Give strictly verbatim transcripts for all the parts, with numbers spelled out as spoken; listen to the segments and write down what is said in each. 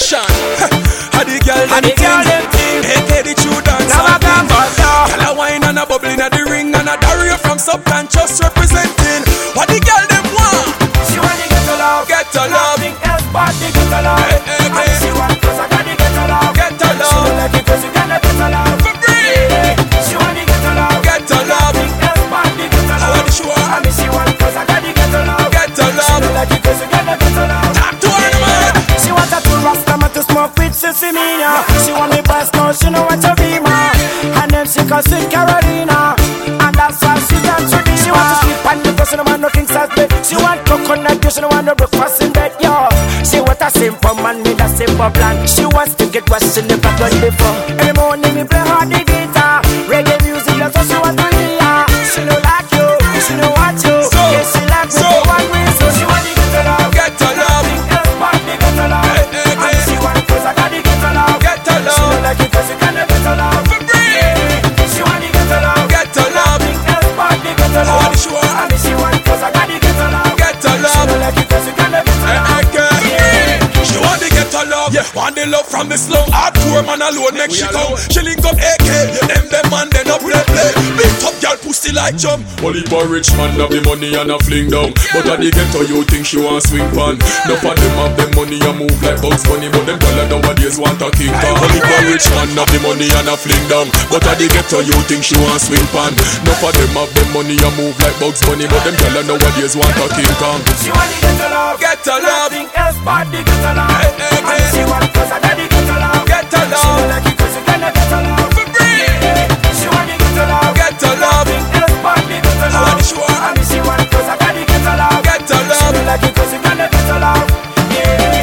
Action. How the girl them thing, A K the true dance. Girl a wine and a bubble in the ring and a Dario from subconscious representing. What the girl them want? She want to get to love, get to love. Nothing else but the get to love. Hey, hey, hey. She want cause I got the get to love, get to love. She don't like it cause you got the get to love. For free. She want to get to love, get to love. Nothing else but the get to love. What she want? I mean she want cause I got the get to love, get to love. She don't like it cause you got the get to love. Talk to her, man. She want a two rasta man to smoke with Sissy Mina. She want me pass now, she know what to be ma. And then she call sweet Carolina. And that's why she dance with me. She want to sleep on the person, no man no king size bed. She want coconut juice, she don't want no breakfast in bed, yo. She want a simple man with a simple plan. She wants to get what she never done before. Every morning me play hard the guitar. Reggae music, that's what she want to hear. She don't like you, she don't want you. So, yes, she like me so, for one reason. She want to get to love, get to love. Nothing else but the get to love. Hey, hey, hey. And she want cause I got the get to love, get to love. She don't like it cause you got the get to love. For free. She want to get to love, get to love. Nothing else but the get to love. What she want? I mean she want cause I got the get to love, get to She love. don't like it cause you got the get to love. Hey, hey, she want to get her love, yeah. Want the love from the slow hardcore man alone make she come. She link up A K, them them man they no play play. Big top girl pussy like jump. Only for rich man have the money and a fling down. But at the ghetto you think she want swing pan. No for them have them money and move like Bugs Bunny. But them girl nowadays want a king kong. Only for rich man have the money and a fling down. But at the ghetto you think she want swing pan. No for them have them money and move like Bugs Bunny. But them girl nowadays want a king kong. She want to get to love, get to love. Nothing else but the get to love. Hey, hey, hey. And she want cause I got the get to love, get to She love. don't like it cause you got the get to love. For free. She want to get to love, get to love. Nothing else but the get to love. What she want? I mean she want cause I got the get to love, get to She love. don't like it cause you got the get to love. Yeah.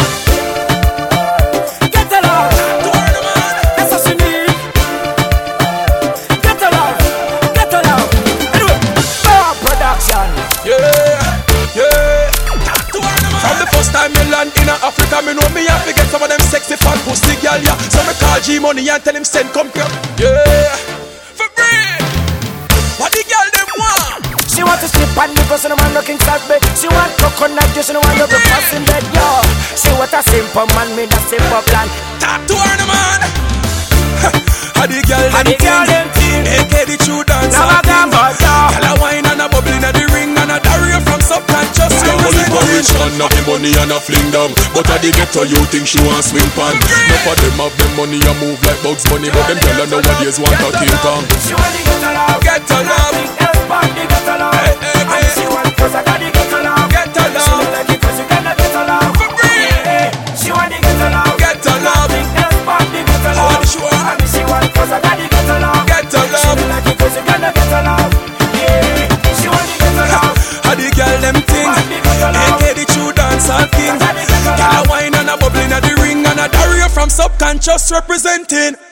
Get to love, To her, man. that's what she need. Get to love, get to love. Anyway, power production. Yeah, yeah. Talk to her, man. From the first time me land in Africa, me know me have to get some of them sexy fat pussy girl, yeah. So me call G Money and tell him send come here. Yeah, for free. What the girl them want? She want to sleep on the person, no man looking sad bed. She want coconut juice, she don't want no breakfast in bed, yo. She want a simple man with a simple plan. Talk to her, man. How the girl And them the girl them thing, A K the true dance. Now I can't Girl a wine and a bubble in the ring and a Dario from subconscious Only for rich representing. man have the money and a fling down. But at the ghetto you think she want swing pan. No for them have them money and move like Bugs Bunny. But them girl nowadays want a king kong. She want to get to love, get to love. Nothing else but the get to love. Hey, hey, hey. And she want cause I got the get to love, get to She love. don't like it cause you got the get to love. For free. She want to get to love, get to love. Nothing else but the get to love. What she want? And she want cause I got the get to love, get to She love. don't like it cause you got the get to love. Yeah. She want to get to love, How the girl them thing, A K the true dancehall king. Girl a wine and a bubble in the ring and a Dario from subconscious representing.